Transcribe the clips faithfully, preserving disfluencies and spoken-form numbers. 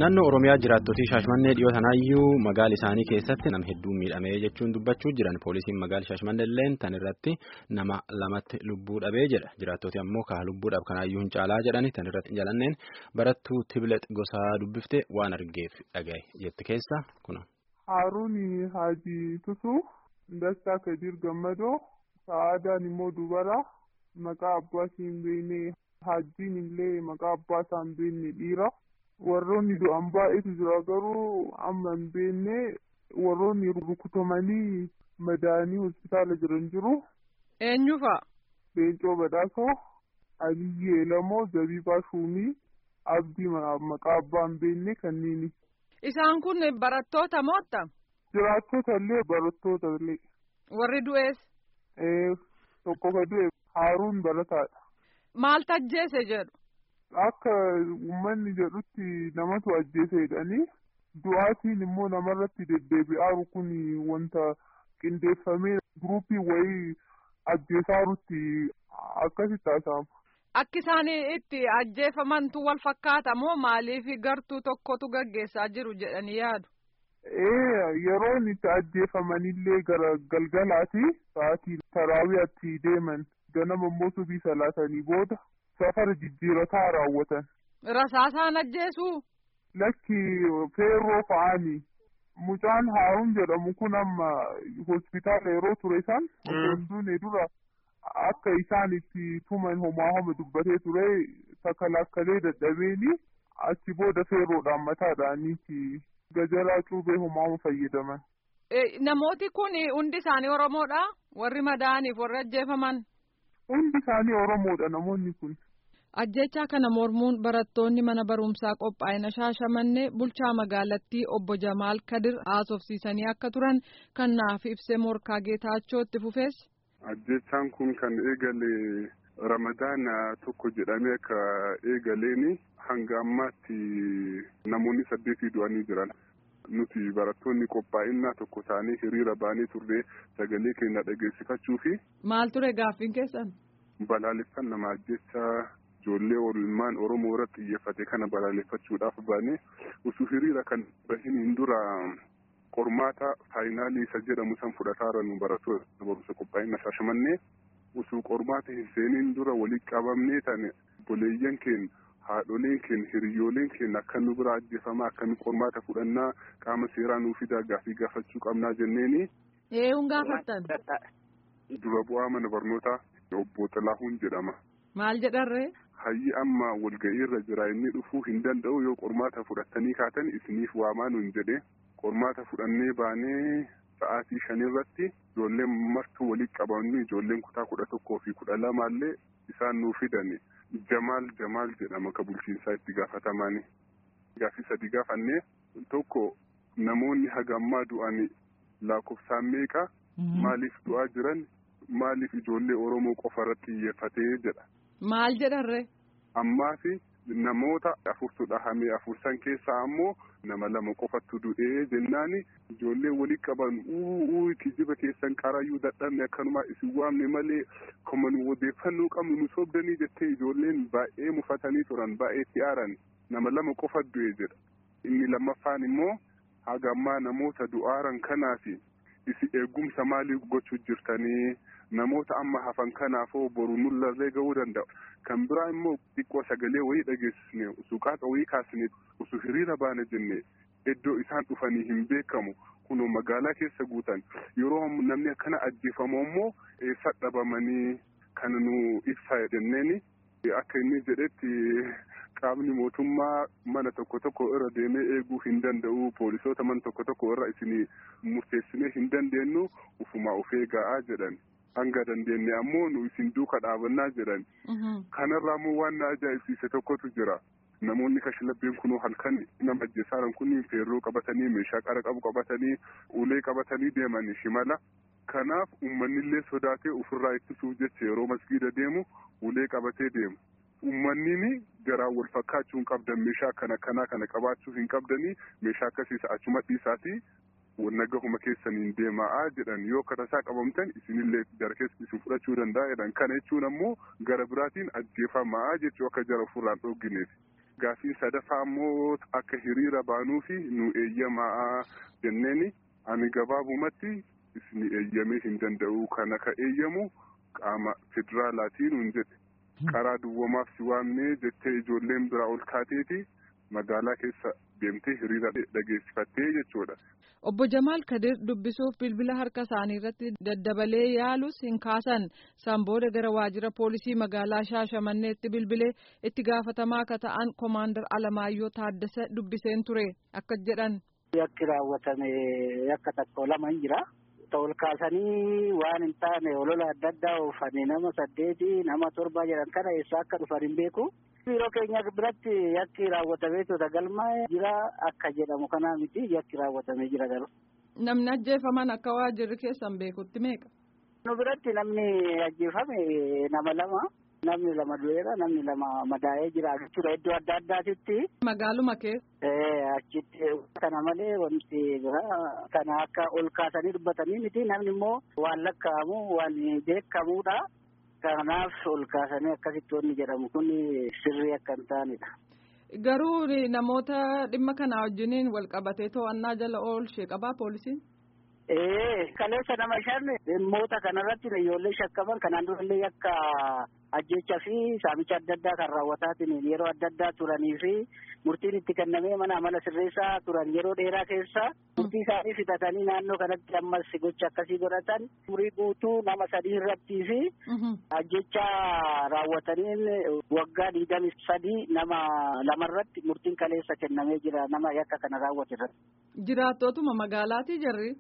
Naannoo Oromiyaa jiraattota Shaashmannee dhiyoo tanaayyuu magaala isaanii keessatti nama hedduu miidhamee jechuun dubbachuu jiran poolisiin magaala Shaashmannee illee tan irratti nama lamatti lubbuu dhabee jedha. Jiraattoti ammoo kaa lubbuudhaaf kanaayyuu hin caalaa jedhani tan irratti jalanneen barattuu Tibilet Gosaa dubbifte waan argeef dhagaye jette keessa kuna. Haruun Haji Tusuu, Dastaa Kadir Gammadoo, Sa'aadaan immoo dubara maqaa abbaa siin beekne Hajiin illee maqaa abbaa isaan beekne dhiira. Warroonni du'an baay'eetu jira garuu amma hin beekne warroonni rukutamanii madaanii hospitaala jiran jiru. Eenyu fa'a? Beencoo Badhaasoo, Aliyyee Lamoo, Zabiibaa Shuumii, Abdii maqaa abbaa hin beekne kanneeni. Isaan kun barattoota mootta? Jiraattota illee barattoota illee. Warri du'ees? Ee tokko ka du'e Haaruun barataadha. Maal tajjeese jedhu? Akka uummanni jedhutti namatu ajjeese jedhanii du'aatiin immoo namarratti deddeebi'aaru kun wanta qindeeffamee guruupii wayii ajjeesaarutti akkasitti haasa'ama. Akki isaan itti ajjeefamantu wal fakkaata moo maaliif gartuu tokkotu gaggeessaa jiru jedhanii yaadu? Ee yeroon itti ajjeefamanillee gara galgalaati sa'aatii taraawiyaatti deeman ganama immoo subii salaatanii booda. Safara jijjiirataa raawwatan. Rasaasaan ajjeesuu? Lakki feerroo fa'aanii. Mucaan Haaruun jedhamu kun amma hospitaala yeroo ture isaan. Hunduun dura akka isaan itti tuman homaa homa dubbatee ture takalakkalee dadhabeeni achi booda feerroodhaan mataadhaaniiti gajalaa cuubee homaa homa fayyadaman. Namooti kun hundi isaanii Oromoodha? Warri madaaniif warri ajjeefaman? Hundi isaanii Oromoodha namoonni kun. Ajjechaa kana mormuun barattoonni mana barumsaa qophaa'ina Shaashamannee bulchaa magaalattii obbo Jamaal Kadir haasofsiisanii akka turan kan naaf ibse Morkaa Geetaachoo itti fufees. Ajjechaan kun kan eegale Ramadaana tokko jedhamee akka eegaleeni hanga ammaatti namoonni saddeetii du'anii jiran. Nuti barattoonni qophaa'inaa tokko taanee hiriira baanee turre sagalee keenya dhageessifachuu fi. Maal ture gaaffiin keessan? Balaaleffannaa ajjechaa ijoollee oolmaan Oromoo irratti xiyyeeffate kana balaaleffachuudhaaf baanee osoo hiriira kan bahiniin dura qormaata faayinaalii isa jedhamu san fudhataara nu barattoota barumsa qophaa'ina Shaashamannee osoo qormaata hin seeniin dura walitti qabamnee tane boleeyyan keenya. Haadholeen keenya hiriyooleen keenya akka nu bira ajjeefamaa akka nu qormaata fudhannaa qaama seeraa nuu fidaa gaaffii gaafachuu qabnaa jenneeni. Eeyyuun gaafattan? Dura bu'aa mana barnootaa obbo Xilaahuun jedhama. Maal jedharree? Hayyi amma walga'ii irra jira inni dhufuu hin danda'u yoo qormaata fudhattanii kaatan isiniif waamaa nuun jedhe qormaata fudhannee baanee sa'aatii shanirratti ijoolleen martuu walitti qabamanii ijoolleen kutaa kudha tokkoo fi kudha lamaallee isaan nuu fidani. Jamaal Jamaal jedhama ka bulchiinsaa itti gaafatamani. Gaaffii sadi gaafannee tokko namoonni hagammaa du'anii lakkoofsaan meeqa maaliif du'aa jiran maaliif ijoollee Oromoo qofa irratti xiyyeeffatee jedha. Maal jedharre? Ammaa fi namoota afurtu dhahamee afur san keessaa ammoo nama lama qofatu du'ee jennaani ijoollee walitti qaban uuu kijiba keessan qarayyuu dadhabne akkanuma isin waamne malee koman odeeffannoo qabnu nu sobdanii jettee ijoolleen baay'ee mufatanii turan baay'ee xiyaaran nama lama qofa du'ee jedha. Inni lammaffaan immoo hagammaa namoota du'aaran kanaafi isi eegumsa maalii gochuu jirtanii namoota amma hafan kanaafoo boru nullarree ga'uu danda'u. Kan biraa immoo xiqqoo sagalee wayii dhageessisne suuqaa wayii kaasne osoo hiriira baana jenne iddoo isaan dhufanii hin beekamu kunoo magaalaa keessa guutan yeroo namni akkana ajjeefamu immoo eessa dhabamanii kan nu ibsaa jenneeni akka inni jedhetti qaamni mootummaa mana tokko tokko irra deemee eeguu hin danda'u poolisoota mana tokko tokko irra isinii murteessinee hin dandeenyu ufumaa of eegaa jedhan. Hanga dandeenye ammoo nu isin duuka dhaabannaa jedhan. Kanarraa immoo waan na ajaa'ibsiise tokkotu jira. Namoonni kashlabbeen kunoo halkan nama ajjeesaaran kun feerroo qabatanii meeshaa qara qabu qabatanii ulee qabatanii deemanii shimala. Kanaaf uummanni sodaatee ofirraa ittisuuf jecha yeroo masgiida deemu ulee qabatee deemu. Uummanni garaan wal fakkaachuu hin qabdan meeshaa kana kanaa kana qabaachuu hin qabdanii meeshaa akkasiis achuma dhiisaatii. Nagahuma keessaniin deemaa jedhan yoo karasaa qabamtan isinillee gara keessa isin fudhachuu danda'a jedhan kana jechuun ammoo gara biraatiin ajjeefamaa jechuu akka jara ofirraan dhoogineef Gaaffii sadaffaa immoo akka hiriira baanuu fi nu eeyyamaa jenneeni ani gabaabumatti isin eeyyamee hin danda'u kana ka eeyyamu qaama federaalaatiin hin jedhe. Karaa duwwamaaf si waamnee jettee ijoolleen bira ol kaateeti magaalaa keessa deemtee hiriira dhageessifattee jechuudha. Obbo Jamaal Kadir dubbisuuf bilbila harka isaanii irratti daddabalee yaalus hin kaasan. San booda gara waajjira poolisii magaalaa Shaashamanneetti bilbilee itti gaafatamaa akka ta'an Komaandar Alamaayyoo Taaddasa dubbiseen ture. Akka jedhan. Yakki raawwatame yakka tokko lama hin jira. Ol kaasanii waan hin taane olola adda addaa oofanii nama saddeeti nama torba jedhan kana eessa akka dhufan hin beeku. Biiroo keenya biratti yakki raawwatamee toota galmaa'ee jira akka jedhamu kanaa miti yakki raawwatamee jira garuu. Namni ajjeefaman akka waajjirri keessan beekutti meeqa? Nu biratti namni ajjeefame nama lama. Namni lama du'eera namni lama madaa'ee jira jechuudha iddoo adda addaatitti. Magaaluma kee? Ee achitti kana malee wanti biraa kana akka ol kaasanii dubbatanii miti namni immoo waan lakkaa'amu waan beekamuudha. Kanaaf ol kaasanii akkasitti wanni jedhamu kun sirrii akka hin taanedha. Garuu namoota dhimma kana wajjiniin wal qabatee to'annaa jala oolchee qabaa poolisiin? Ee kaleessa nama shan dhimmoota kanarratti ijoollee shakkaman kanaan durallee akka ajjechaa fi saamicha adda addaa kan raawwataatiin yeroo adda addaa turanii fi murtiin itti kennamee mana amala sirreessaa turan yeroo dheeraa keessa murtii isaanii fixatanii naannoo kanatti ammas gocha akkasii godhatan umurii guutuu nama sadii irrattii fi ajjecha raawwataniin waggaa digdamii sadii nama lamarratti murtiin kaleessa kennamee jira nama yakka kana raawwate irratti. Jiraattootuma magaalaatii jarri?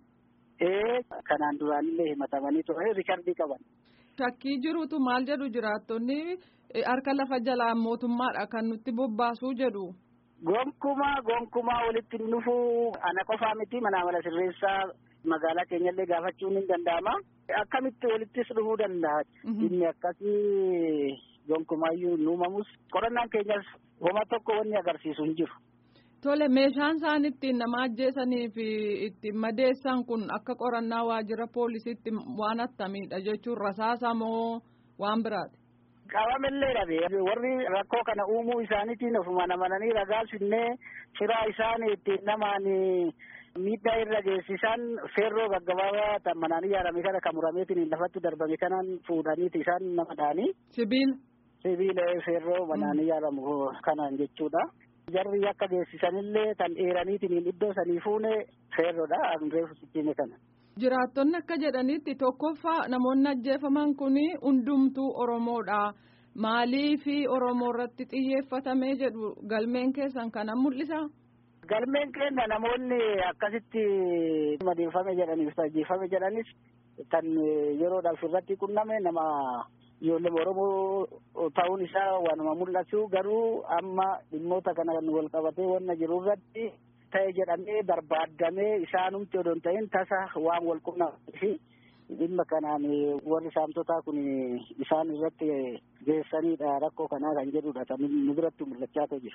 Ee kanaan duraanillee himatamanii ture riikardii qaban. Shakkii jirutu maal jedhu jiraattonni harka lafa jalaan mootummaadha kan nutti bobbaasuu jedhu. Gonkumaa gonkumaa walitti dhufuu ana qofaa miti mana amala sirreessaa magaalaa keenyallee gaafachuun hin danda'ama. Akkamitti walittis dhufuu danda'a. Inni akkasii gonkumaayyuu nuumamus qorannaan keenyas homa tokko wanni agarsiisu hin jiru. Tole meeshaan isaan ittiin nama ajjeesanii fi ittiin madeessan kun akka qorannaa waajjira poolisiitti waan attamiidha jechuun rasaasa moo waan biraati? Qabamellee dhabe warri rakkoo kana uumuu isaaniitiin ofuma namananii ragaa finnee firaa isaan ittiin namaan miidhaa irra geessisan feerroo gaggabaabaa tammananii yaadame kana kan murameetiin lafatti darbame kanaan fuudhaniiti isaan nama dhaanii. Sibiila? Sibiila feerroo manaanii yaadamu kanaan jechuudha. Jarri akka geessisanillee tan dheeraniitiin iddoo sanii fuune feerroodha reefu sichiime kana. Jiraattonni akka jedhanitti tokkoffaa namoonni ajjeefaman kun hundumtuu Oromoodha. Maaliifi Oromoo irratti xiyyeeffatamee jedhu galmeen keessan kana mul'isa? Galmeen keenya namoonni akkasitti madeeffame jedhaniif ajjeefame jedhanis tan yeroodhaaf irratti qunname nama ijoollee Oromoo ta'uun isaa waanuma mul'atu garuu amma dhimmoota kana wal qabatee wanna jiru irratti ta'e jedhamee barbaadamee isaanumti odoo hin ta'in tasa waan wal qunnamee dhimma kanaan warri saamtotaa kun isaan irratti geessanidha rakkoo kanaa kan jedhudha kan nu biratti mul'achaa jiru.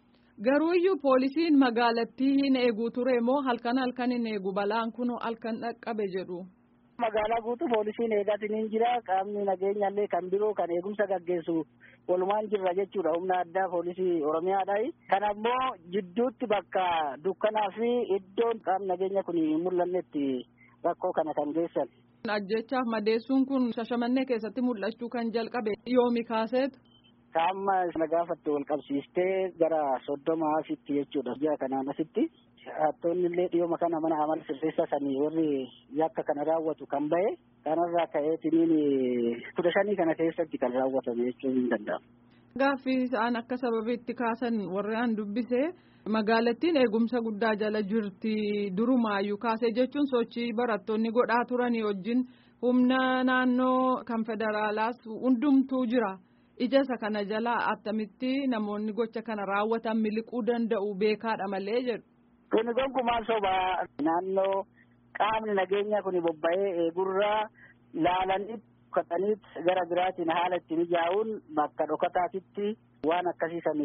Garuu iyyuu poolisiin magaalattii hin eegu ture moo halkan halkan hin eegu balaan kun halkan dhaqqabe jedhu. Magaalaa guutuu poolisiin eegaatiin hin jira qaamni nageenyallee kan biroo kan eegumsa gaggeessu walumaan jirra jechuudha humna addaa poolisii Oromiyaadha. Kana ammoo jidduutti bakka dukkanaa fi iddoon qaamni nageenya kun hin mul'annetti rakkoo kana kan geessan. Ajjechaaf madeessuun kun Shashamannee keessatti mul'achuu kan jalqabe yoomi kaaseetu? Qaama na gaafatte wal qabsiistee gara soddoma asitti jechuudha ji'a kanaan asitti. Hattoonni illee dhiyooma kana mana amala sirreessaa sanii warri yakka kana raawwatu kan bahe kanarraa ka'eetiniin kudha shanii kana keessatti kan raawwatame jechuun hin danda'amu. Gaaffii isaan akka sababiitti kaasan warri aan dubbise magaalattiin eegumsa guddaa jala jirti durumaayyuu kaasee jechuun sochii barattoonni godhaa turanii wajjin humna naannoo kan federaalaas hundumtuu jira. Ija isa kana jala attamitti namoonni gocha kana raawwatan miliquu danda'u beekaadha malee jedhu. Kun gonkumaan sobaa naannoo qaamni nageenya kun bobba'ee eegurraa laalanii dhokatanii gara biraatiin haala ittiin ijaa'uun bakka dhokataatitti waan akkasiisan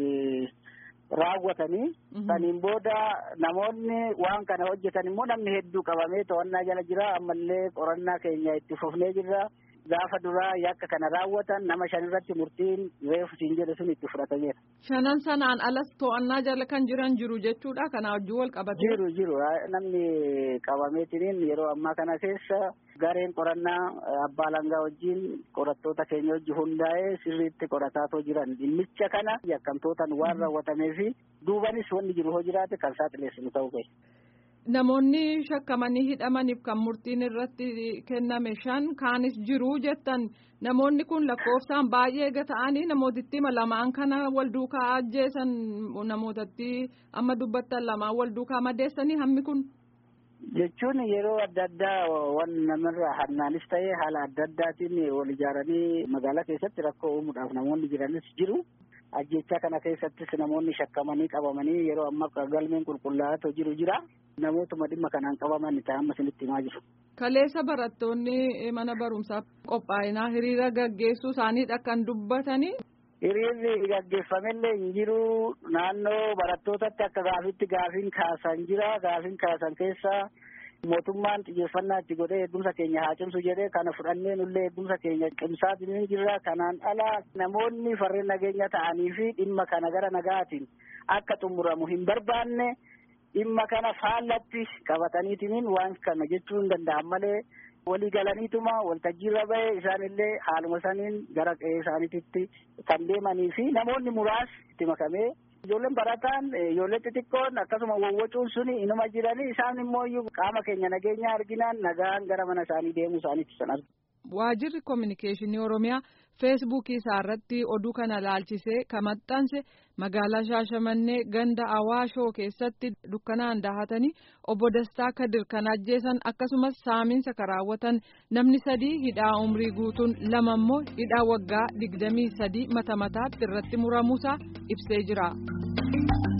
raawwatanii saniin booda namoonni waan kana hojjetan immoo namni hedduu qabamee to'annaa jala jira ammallee qorannaa keenya itti fufnee jirra gaafa duraa yakka kana raawwatan nama shan irratti murtiin reefu siin jedhe sun itti fudhatameera. Shanan sanaan alas to'annaa jala kan jiran jiru jechuudha. Kana wajjin wal qabate. Jiru jiru namni qabameetiniin yeroo ammaa kana keessa gareen qorannaa abbaa langaa wajjin qorattoota keenya wajjin hundaa'ee sirriitti qorataatoo jiran dhimmicha kana yakkamtootaan waan raawwatamee fi duubanis wanni jiru hoo jiraate kan saaxileessinu ta'uu qabu. Namoonni shakkamanii hidhamaniif kan murtiin irratti kenname shan kaanis jiru jettan namoonni kun lakkoofsaan baay'ee gata'anii namootatti lamaan kana wal duukaa ajjeesan namootatti amma dubbattan lamaan wal duukaa madeessanii hammi kun. Jechuun yeroo adda addaa waan namarraa hannaanis ta'ee haala adda addaatiin wal ijaaranii magaalaa keessatti rakkoo uumuudhaaf namoonni jiranis jiru. Ajjechaa kana keessattis namoonni shakkamanii qabamanii yeroo ammaa galmeen qulqullaa'aa jiru jira. Namootuma dhimma kanaan qabaman ta'an amma isinitti himaa jiru. Kaleessa barattoonni mana barumsaa qophaa'inaa hiriira gaggeessuu isaaniidha kan dubbatanii. Hiriirri gaggeeffamellee hin jiru. Naannoo barattootatti akka gaafitti gaafiin kaasan jira. Gaafiin kaasan keessa mootummaan xiyyeeffannaa itti godhee eegumsa keenya haa cimsu jedhee kana fudhannee nullee eegumsa keenya cimsaatiin jirra. Kanaan ala namoonni farreen nageenya ta'anii fi dhimma kana gara nagaatiin akka xumuramu hin barbaanne dhimma kana faallatti qabataniitiin waan kana jechuu hin danda'an malee walii galaniituma waltajjiirra bahee isaanillee haaluma saniin gara qe'ee isaaniitti kan deemanii fi namoonni muraasni itti makamee. Ijoolleen barataan ijoollee xixiqqoon akkasuma wawwacuun suni inuma jiranii isaan immoo qaama keenya nageenya arginaan nagaan gara mana isaanii deemuu isaaniitti san argina. Waajirri Kominikeeshinii Oromiyaa feesbuukii isaa irratti oduu kana laalchisee kan maxxanse magaalaa Shaashamannee ganda Awaashoo keessatti dukkanaan dahatanii obbo Dastaa Kadir kan ajjeesan akkasumas saamiinsa kan raawwatan namni sadii hidhaa umrii guutuun lama immoo hidhaa waggaa digdamii sadii mata mataatti irratti muramuusaa ibsee jira.